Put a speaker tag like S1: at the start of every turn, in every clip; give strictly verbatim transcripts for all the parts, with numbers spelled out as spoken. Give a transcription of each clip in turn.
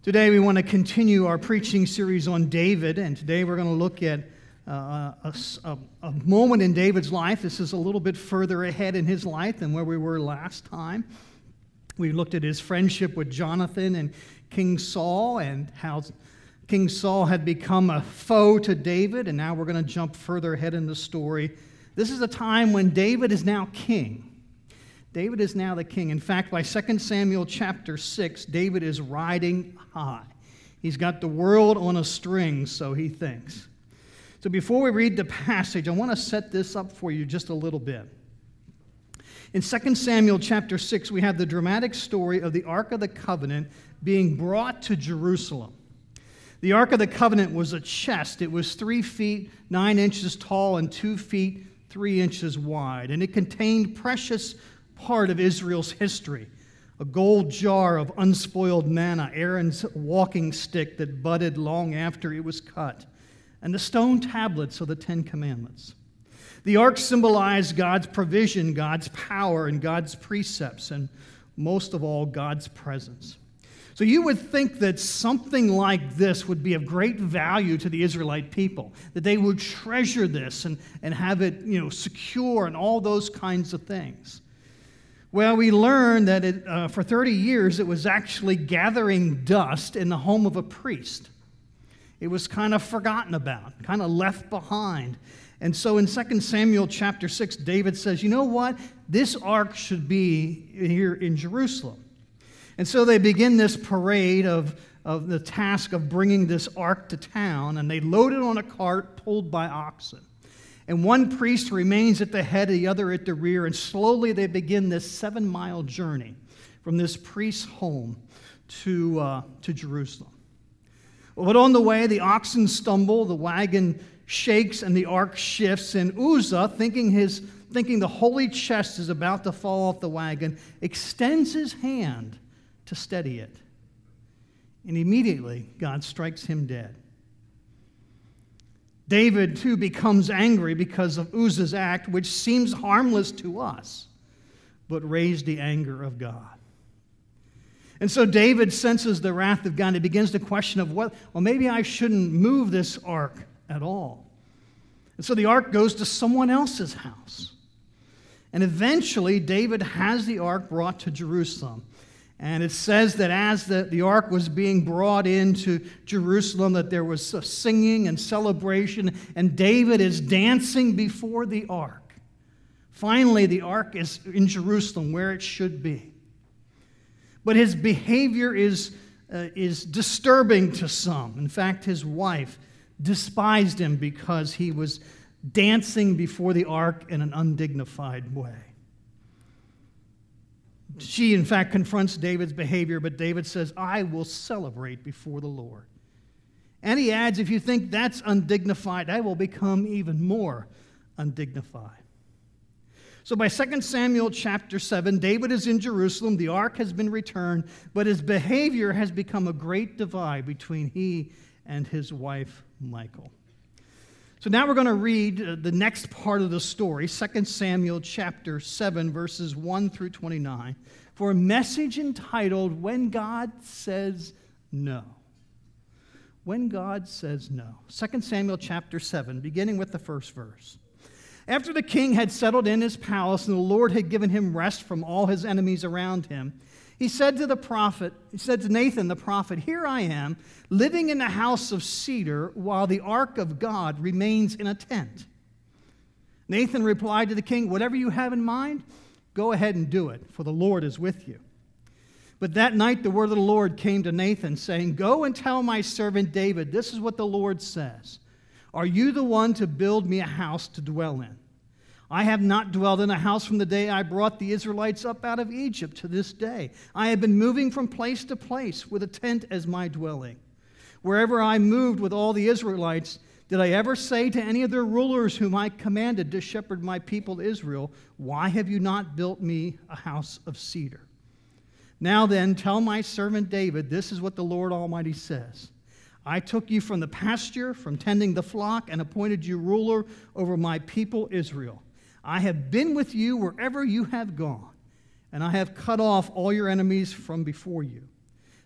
S1: Today we want to continue our preaching series on David, and today we're going to look at uh, a, a, a moment in David's life. This is a little bit further ahead in his life than where we were last time. We looked at his friendship with Jonathan and King Saul, and how King Saul had become a foe to David, and now we're going to jump further ahead in the story. This is a time when David is now king. David is now the king. In fact, by Second Samuel chapter six, David is riding high. He's got the world on a string, so he thinks. So before we read the passage, I want to set this up for you just a little bit. In Second Samuel chapter six, we have the dramatic story of the Ark of the Covenant being brought to Jerusalem. The Ark of the Covenant was a chest. It was three feet, nine inches tall, and two feet, three inches wide. And it contained precious part of Israel's history, a gold jar of unspoiled manna, Aaron's walking stick that budded long after it was cut, and the stone tablets of the Ten Commandments. The ark symbolized God's provision, God's power, and God's precepts, and most of all, God's presence. So you would think that something like this would be of great value to the Israelite people, that they would treasure this and, and have it, you know, secure and all those kinds of things. Well, we learned that it, uh, for thirty years it was actually gathering dust in the home of a priest. It was kind of forgotten about, kind of left behind. And so in Second Samuel chapter six, David says, you know what? This ark should be here in Jerusalem. And so they begin this parade of, of the task of bringing this ark to town, and they load it on a cart pulled by oxen. And one priest remains at the head, the other at the rear, and slowly they begin this seven-mile journey from this priest's home to, uh, to Jerusalem. But on the way, the oxen stumble, the wagon shakes, and the ark shifts, and Uzzah, thinking, his, thinking the holy chest is about to fall off the wagon, extends his hand to steady it. And immediately, God strikes him dead. David, too, becomes angry because of Uzzah's act, which seems harmless to us, but raised the anger of God. And so David senses the wrath of God, and he begins to question of, what, well, maybe I shouldn't move this ark at all. And so the ark goes to someone else's house. And eventually, David has the ark brought to Jerusalem. And it says that as the, the ark was being brought into Jerusalem, that there was singing and celebration, and David is dancing before the ark. Finally, the ark is in Jerusalem, where it should be. But his behavior is, uh, is disturbing to some. In fact, his wife despised him because he was dancing before the ark in an undignified way. She, in fact, confronts David's behavior, but David says, I will celebrate before the Lord. And he adds, if you think that's undignified, I will become even more undignified. So by Second Samuel chapter seven, David is in Jerusalem, the ark has been returned, but his behavior has become a great divide between he and his wife, Michal. So now we're going to read uh, the next part of the story, Second Samuel chapter seven, verses one through twenty-nine, for a message entitled, When God Says No. When God Says No. Second Samuel chapter seven, beginning with the first verse. After the king had settled in his palace and the Lord had given him rest from all his enemies around him, he said to the prophet, he said to Nathan the prophet, Here I am, living in the house of cedar, while the ark of God remains in a tent. Nathan replied to the king, Whatever you have in mind, go ahead and do it, for the Lord is with you. But that night the word of the Lord came to Nathan, saying, Go and tell my servant David, this is what the Lord says. Are you the one to build me a house to dwell in? I have not dwelled in a house from the day I brought the Israelites up out of Egypt to this day. I have been moving from place to place with a tent as my dwelling. Wherever I moved with all the Israelites, did I ever say to any of their rulers whom I commanded to shepherd my people Israel, Why have you not built me a house of cedar? Now then, tell my servant David, this is what the Lord Almighty says. I took you from the pasture, from tending the flock, and appointed you ruler over my people Israel. I have been with you wherever you have gone, and I have cut off all your enemies from before you.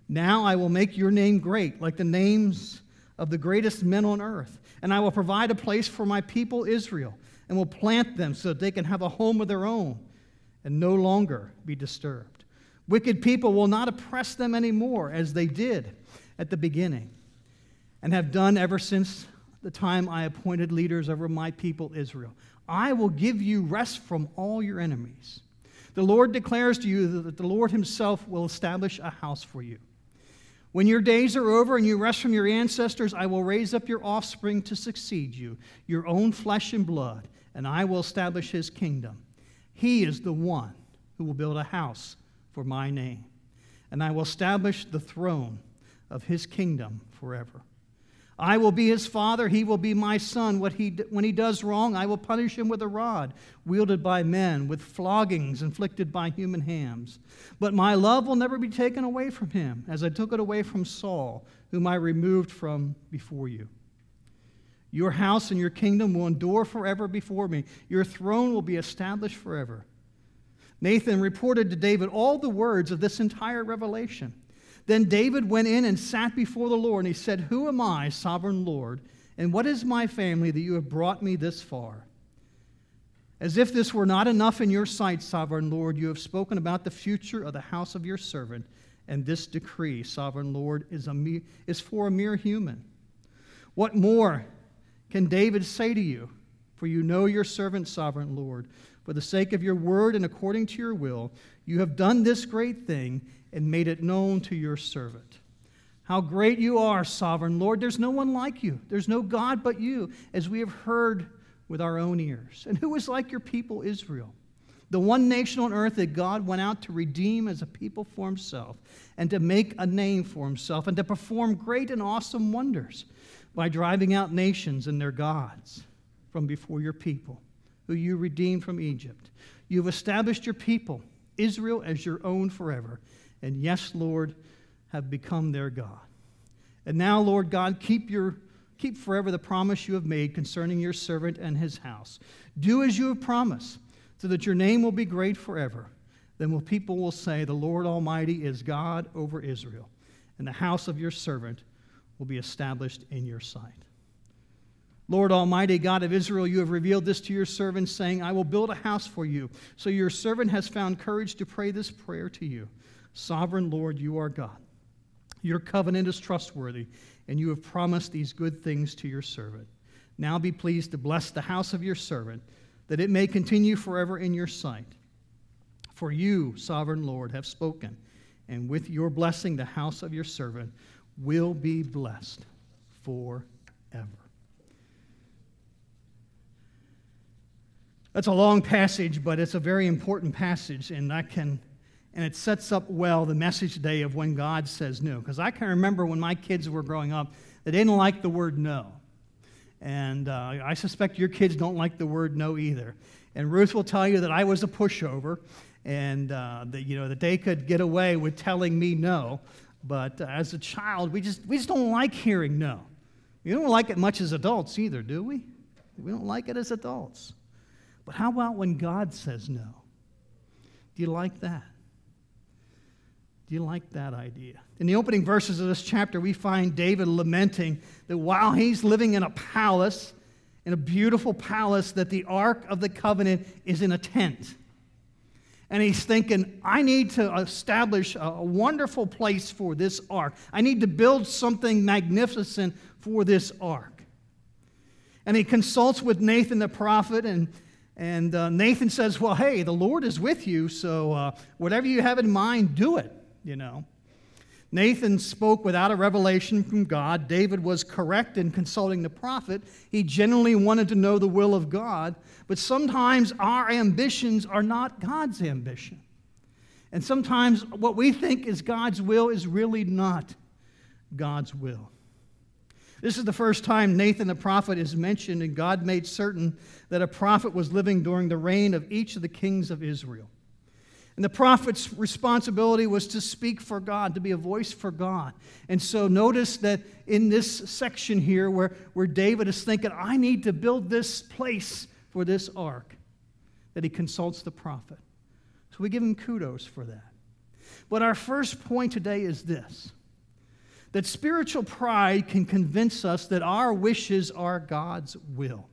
S1: Now I will make your name great, like the names of the greatest men on earth. And I will provide a place for my people Israel, and will plant them so that they can have a home of their own and no longer be disturbed. Wicked people will not oppress them anymore, as they did at the beginning, and have done ever since the time I appointed leaders over my people Israel. I will give you rest from all your enemies. The Lord declares to you that the Lord himself will establish a house for you. When your days are over and you rest from your ancestors, I will raise up your offspring to succeed you, your own flesh and blood, and I will establish his kingdom. He is the one who will build a house for my name, and I will establish the throne of his kingdom forever. I will be his father, he will be my son. What he, when he does wrong, I will punish him with a rod, wielded by men, with floggings inflicted by human hands. But my love will never be taken away from him, as I took it away from Saul, whom I removed from before you. Your house and your kingdom will endure forever before me. Your throne will be established forever. Nathan reported to David all the words of this entire revelation. Then David went in and sat before the Lord, and he said, Who am I, sovereign Lord, and what is my family that you have brought me this far? As if this were not enough in your sight, sovereign Lord, you have spoken about the future of the house of your servant, and this decree, sovereign Lord, is, a mere, is for a mere human. What more can David say to you? For you know your servant, sovereign Lord. For the sake of your word and according to your will, you have done this great thing and made it known to your servant. How great you are, sovereign Lord. There's no one like you. There's no God but you, as we have heard with our own ears. And who is like your people, Israel? The one nation on earth that God went out to redeem as a people for himself, and to make a name for himself, and to perform great and awesome wonders by driving out nations and their gods from before your people, who you redeemed from Egypt. You have established your people, Israel, as your own forever. And yes, Lord, have become their God. And now, Lord God, keep your keep forever the promise you have made concerning your servant and his house. Do as you have promised, so that your name will be great forever. Then will people will say, The Lord Almighty is God over Israel, and the house of your servant will be established in your sight. Lord Almighty, God of Israel, you have revealed this to your servant, saying, I will build a house for you. So your servant has found courage to pray this prayer to you. Sovereign Lord, you are God. Your covenant is trustworthy, and you have promised these good things to your servant. Now be pleased to bless the house of your servant, that it may continue forever in your sight. For you, sovereign Lord, have spoken, and with your blessing the house of your servant will be blessed forever. That's a long passage, but it's a very important passage, and I can... And it sets up well the message today of when God says no. Because I can remember when my kids were growing up, they didn't like the word no. And uh, I suspect your kids don't like the word no either. And Ruth will tell you that I was a pushover, and uh, that, you know, that they could get away with telling me no. But uh, as a child, we just, we just don't like hearing no. We don't like it much as adults either, do we? We don't like it as adults. But how about when God says no? Do you like that? Do you like that idea? In the opening verses of this chapter, we find David lamenting that while he's living in a palace, in a beautiful palace, that the Ark of the Covenant is in a tent. And he's thinking, I need to establish a wonderful place for this Ark. I need to build something magnificent for this Ark. And he consults with Nathan the prophet, and And uh, Nathan says, well, hey, the Lord is with you, so uh, whatever you have in mind, do it, you know. Nathan spoke without a revelation from God. David was correct in consulting the prophet. He genuinely wanted to know the will of God, but sometimes our ambitions are not God's ambition. And sometimes what we think is God's will is really not God's will. This is the first time Nathan the prophet is mentioned, and God made certain that a prophet was living during the reign of each of the kings of Israel. And the prophet's responsibility was to speak for God, to be a voice for God. And so notice that in this section here where, where David is thinking, I need to build this place for this ark, that he consults the prophet. So we give him kudos for that. But our first point today is this. that spiritual pride can convince us that our wishes are God's will.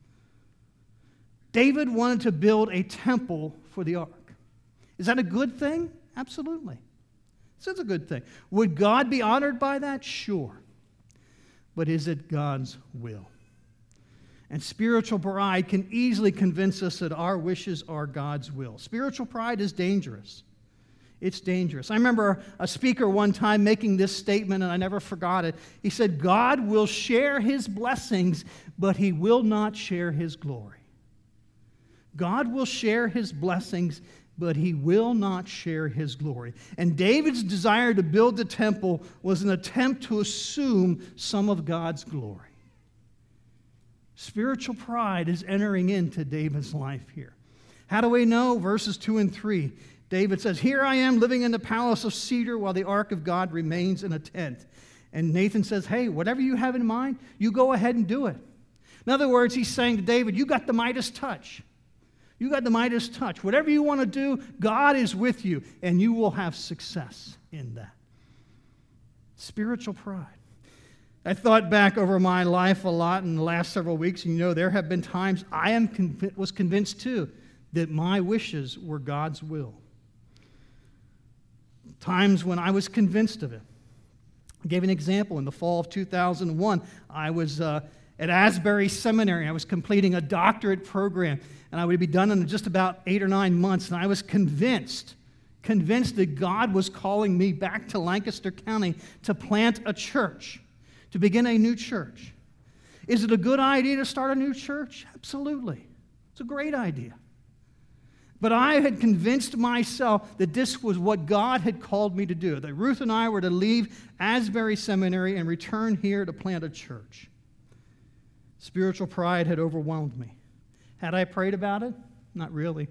S1: David wanted to build a temple for the ark. Is that a good thing? Absolutely. This is a good thing. Would God be honored by that? Sure. But is it God's will? And spiritual pride can easily convince us that our wishes are God's will. Spiritual pride is dangerous. It's dangerous. I remember a speaker one time making this statement, and I never forgot it. He said, God will share his blessings, but he will not share his glory. God will share his blessings, but he will not share his glory. And David's desire to build the temple was an attempt to assume some of God's glory. Spiritual pride is entering into David's life here. How do we know? Verses two and three. David says, here I am living in the palace of cedar while the ark of God remains in a tent. And Nathan says, hey, whatever you have in mind, you go ahead and do it. In other words, he's saying to David, you got the Midas touch. You got the Midas touch. Whatever you want to do, God is with you, and you will have success in that. Spiritual pride. I thought back over my life a lot in the last several weeks, and you know there have been times I am conv- was convinced too that my wishes were God's will. Times when I was convinced of it. I gave an example. In the fall of two thousand one, I was uh, at Asbury Seminary. I was completing a doctorate program, and I would be done in just about eight or nine months, and I was convinced, convinced that God was calling me back to Lancaster County to plant a church, to begin a new church. Is it a good idea to start a new church? Absolutely. It's a great idea. But I had convinced myself that this was what God had called me to do, that Ruth and I were to leave Asbury Seminary and return here to plant a church. Spiritual pride had overwhelmed me. Had I prayed about it? Not really.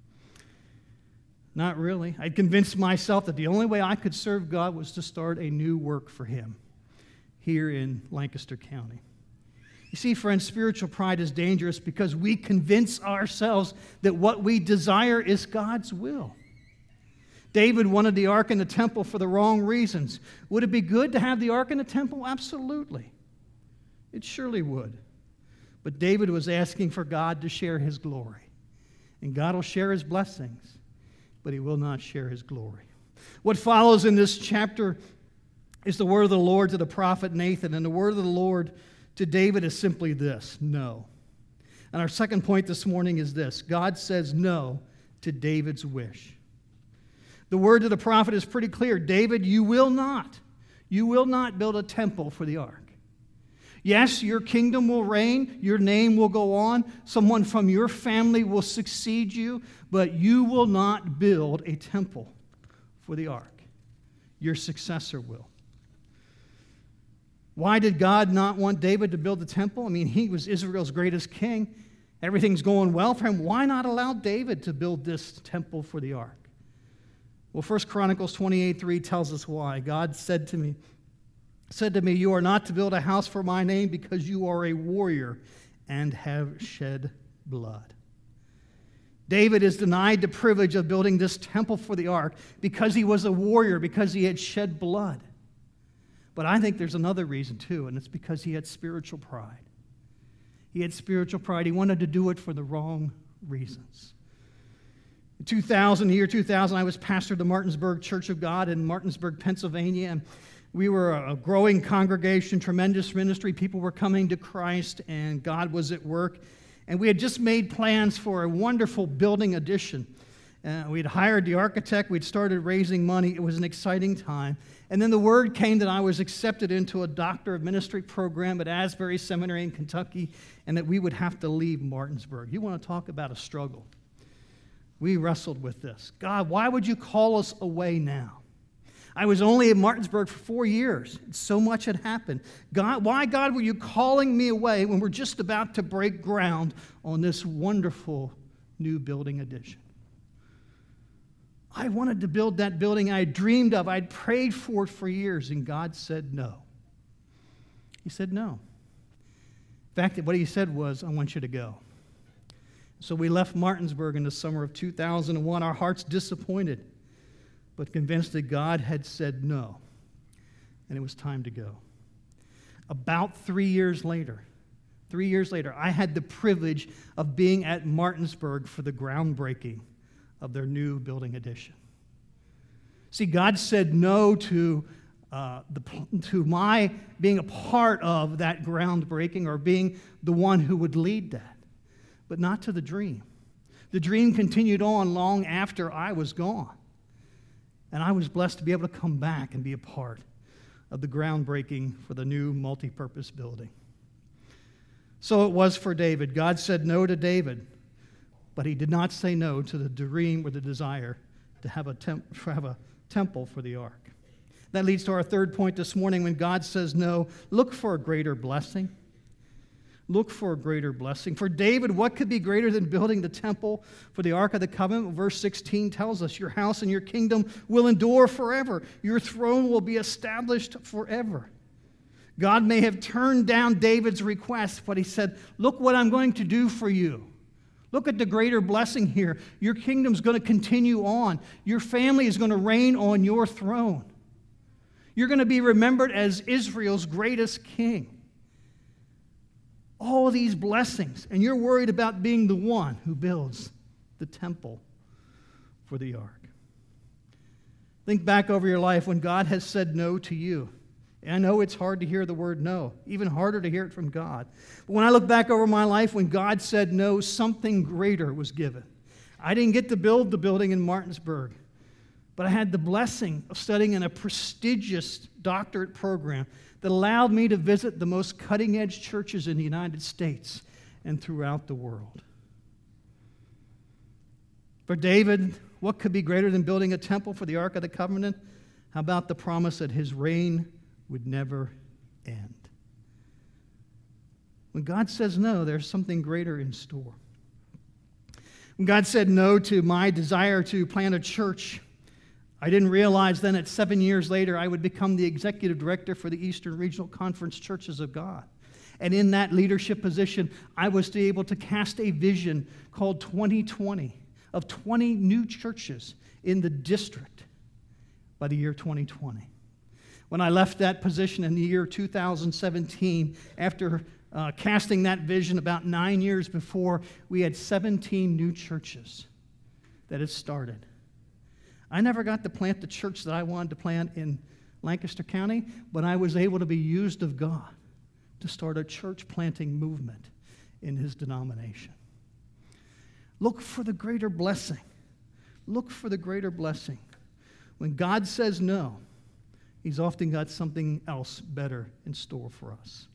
S1: Not really. I'd convinced myself that the only way I could serve God was to start a new work for him here in Lancaster County. You see, friends, spiritual pride is dangerous because we convince ourselves that what we desire is God's will. David wanted the ark in the temple for the wrong reasons. Would it be good to have the ark in the temple? Absolutely. It surely would. But David was asking for God to share his glory. And God will share his blessings, but he will not share his glory. What follows in this chapter is the word of the Lord to the prophet Nathan. And the word of the Lord to David is simply this: no. And our second point this morning is this: God says no to David's wish. The word to the prophet is pretty clear. David, you will not, you will not build a temple for the ark. Yes, your kingdom will reign, your name will go on, someone from your family will succeed you, but you will not build a temple for the ark. Your successor will. Why did God not want David to build the temple? I mean, he was Israel's greatest king. Everything's going well for him. Why not allow David to build this temple for the ark? Well, First Chronicles twenty-eight three tells us why. God said to me, said to me, you are not to build a house for my name because you are a warrior and have shed blood. David is denied the privilege of building this temple for the ark because he was a warrior, because he had shed blood. But I think there's another reason too, and it's because he had spiritual pride. He had spiritual pride. He wanted to do it for the wrong reasons. In two thousand, the year two thousand, I was pastor of the Martinsburg Church of God in Martinsburg, Pennsylvania, and we were a growing congregation, tremendous ministry. People were coming to Christ, and God was at work. And we had just made plans for a wonderful building addition. Uh, we'd hired the architect. We'd started raising money. It was an exciting time. And then the word came that I was accepted into a Doctor of Ministry program at Asbury Seminary in Kentucky, and that we would have to leave Martinsburg. You want to talk about a struggle? We wrestled with this. God, why would you call us away now? I was only in Martinsburg for four years. So much had happened. God, why, God, were you calling me away when we're just about to break ground on this wonderful new building addition? I wanted to build that building I dreamed of. I'd prayed for it for years, and God said no. He said no. In fact, what he said was, I want you to go. So we left Martinsburg in the summer of two thousand one, our hearts disappointed, but convinced that God had said no. and it was time to go. About three years later, three years later, I had the privilege of being at Martinsburg for the groundbreaking of their new building addition. See, God said no to uh, the, to my being a part of that groundbreaking or being the one who would lead that, but not to the dream. The dream continued on long after I was gone, and I was blessed to be able to come back and be a part of the groundbreaking for the new multi-purpose building. So it was for David. God said no to David, but he did not say no to the dream or the desire to have a, temp- to have a temple for the ark. That leads to our third point this morning. When God says no, look for a greater blessing. Look for a greater blessing. For David, what could be greater than building the temple for the Ark of the Covenant? Verse sixteen tells us, your house and your kingdom will endure forever. Your throne will be established forever. God may have turned down David's request, but he said, look what I'm going to do for you. Look at the greater blessing here. Your kingdom's going to continue on. Your family is going to reign on your throne. You're going to be remembered as Israel's greatest king. All these blessings, and you're worried about being the one who builds the temple for the ark. Think back over your life when God has said no to you. And I know it's hard to hear the word no, even harder to hear it from God. But when I look back over my life, when God said no, something greater was given. I didn't get to build the building in Martinsburg, but I had the blessing of studying in a prestigious doctorate program that allowed me to visit the most cutting-edge churches in the United States and throughout the world. For David, what could be greater than building a temple for the Ark of the Covenant? How about the promise that his reign would never end? When God says no, there's something greater in store. When God said no to my desire to plant a church, I didn't realize then that seven years later I would become the executive director for the Eastern Regional Conference Churches of God. And in that leadership position, I was to be able to cast a vision called twenty twenty of twenty new churches in the district by the year twenty twenty. When I left that position in the year two thousand seventeen, after uh, casting that vision about nine years before, we had seventeen new churches that had started. I never got to plant the church that I wanted to plant in Lancaster County, but I was able to be used of God to start a church planting movement in his denomination. Look for the greater blessing. Look for the greater blessing. When God says no, he's often got something else better in store for us.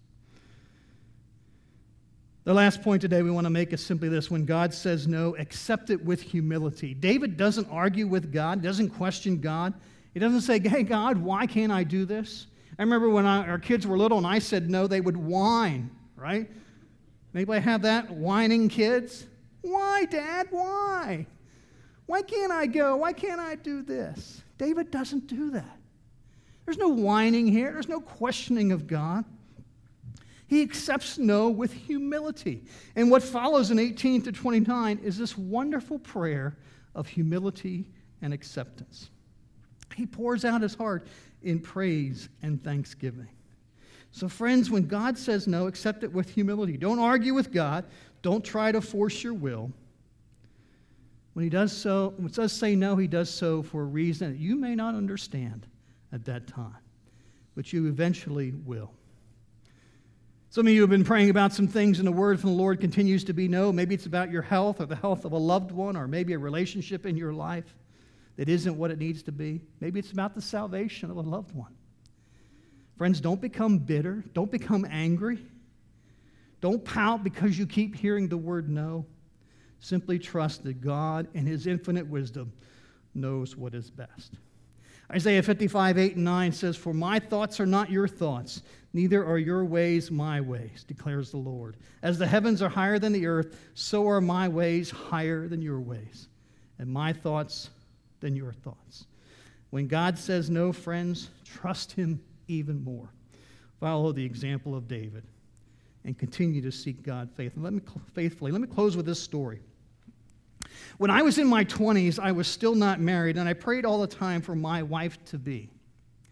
S1: The last point today we want to make is simply this. When God says no, accept it with humility. David doesn't argue with God, doesn't question God. He doesn't say, hey, God, why can't I do this? I remember when I, our kids were little and I said no, they would whine, right? Anybody have that? Whining kids? Why, Dad? Why? Why can't I go? Why can't I do this? David doesn't do that. There's no whining here. There's no questioning of God. He accepts no with humility. And what follows in eighteen to twenty-nine is this wonderful prayer of humility and acceptance. He pours out his heart in praise and thanksgiving. So friends, when God says no, accept it with humility. Don't argue with God. Don't try to force your will. When he does so, when he does say no, he does so for a reason that you may not understand at that time, but you eventually will. Some of you have been praying about some things, and the word from the Lord continues to be no. Maybe it's about your health or the health of a loved one, or maybe a relationship in your life that isn't what it needs to be. Maybe it's about the salvation of a loved one. Friends, don't become bitter. Don't become angry. Don't pout because you keep hearing the word no. Simply trust that God, in his infinite wisdom, knows what is best. Isaiah fifty-five, eight and nine says, for my thoughts are not your thoughts, neither are your ways my ways, declares the Lord. As the heavens are higher than the earth, so are my ways higher than your ways, and my thoughts than your thoughts. When God says no, friends, trust him even more. Follow the example of David and continue to seek God faithfully. Let me, faithfully. Let me close with this story. When I was in my twenties, I was still not married, and I prayed all the time for my wife to be.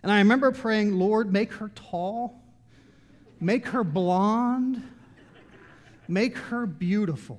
S1: And I remember praying, Lord, make her tall, make her blonde, make her beautiful.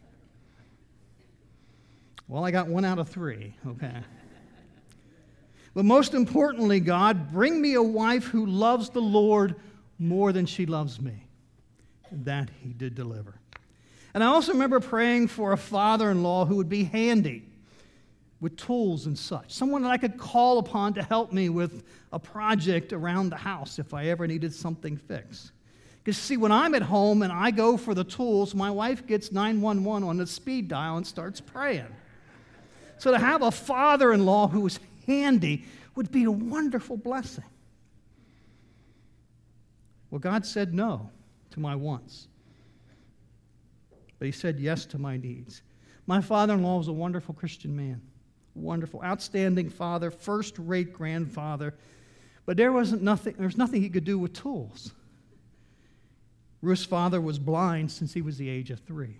S1: Well, I got one out of three, okay. But most importantly, God, bring me a wife who loves the Lord more than she loves me. And that he did deliver. And I also remember praying for a father-in-law who would be handy with tools and such. Someone that I could call upon to help me with a project around the house if I ever needed something fixed. Because see, when I'm at home and I go for the tools, my wife gets nine one one on the speed dial and starts praying. So to have a father-in-law who was handy would be a wonderful blessing. Well, God said no to my wants. But he said yes to my needs. My father-in-law was a wonderful Christian man. Wonderful, outstanding father, first-rate grandfather. But there wasn't nothing, there was nothing he could do with tools. Ruth's father was blind since he was the age of three.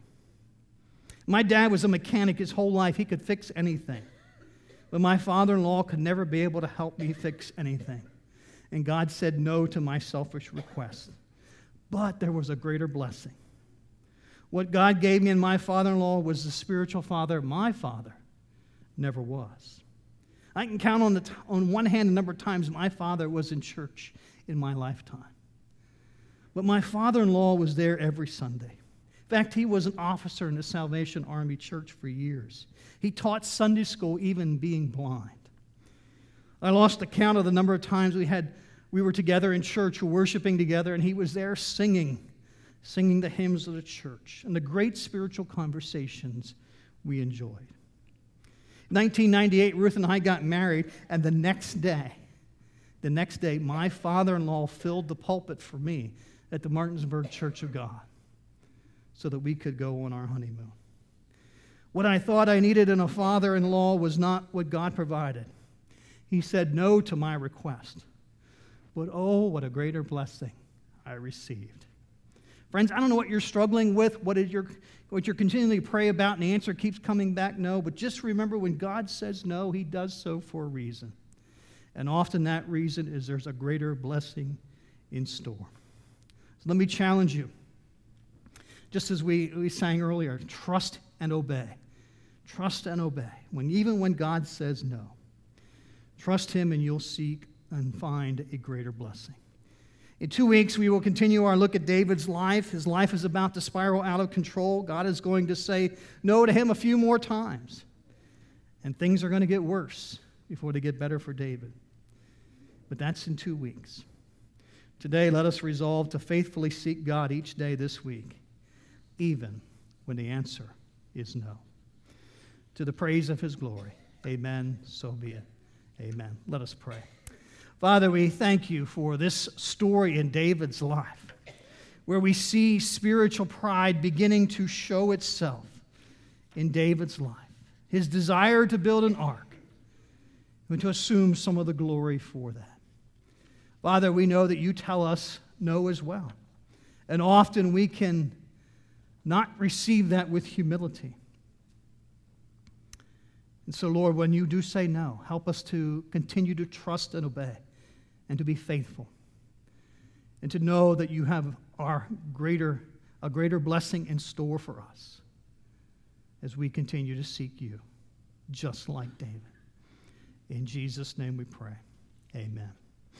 S1: My dad was a mechanic his whole life. He could fix anything. But my father-in-law could never be able to help me fix anything. And God said no to my selfish request. But there was a greater blessing. What God gave me in my father-in-law was the spiritual father my father never was. I can count on, the t- on one hand the number of times my father was in church in my lifetime. But my father-in-law was there every Sunday. In fact, he was an officer in the Salvation Army Church for years. He taught Sunday school even being blind. I lost the count of the number of times we had we were together in church, worshiping together, and he was there singing, singing the hymns of the church and the great spiritual conversations we enjoyed. In nineteen ninety-eight, Ruth and I got married, and the next day, the next day, my father-in-law filled the pulpit for me at the Martinsburg Church of God so that we could go on our honeymoon. What I thought I needed in a father-in-law was not what God provided. He said no to my request. But oh, what a greater blessing I received. Friends, I don't know what you're struggling with, what is your, what you're continually pray about, and the answer keeps coming back no. But just remember, when God says no, he does so for a reason. And often that reason is there's a greater blessing in store. So let me challenge you. Just as we, we sang earlier, trust and obey. Trust and obey. When, even when God says no. Trust him and you'll seek and find a greater blessing. In two weeks, we will continue our look at David's life. His life is about to spiral out of control. God is going to say no to him a few more times. And things are going to get worse before they get better for David. But that's in two weeks. Today, let us resolve to faithfully seek God each day this week, even when the answer is no. To the praise of his glory, amen, so be it. Amen. Let us pray. Father, we thank you for this story in David's life, where we see spiritual pride beginning to show itself in David's life. His desire to build an ark and to assume some of the glory for that. Father, we know that you tell us no as well. And often we can not receive that with humility. And so, Lord, when you do say no, help us to continue to trust and obey and to be faithful and to know that you have our greater, a greater blessing in store for us as we continue to seek you, just like David. In Jesus' name we pray. Amen.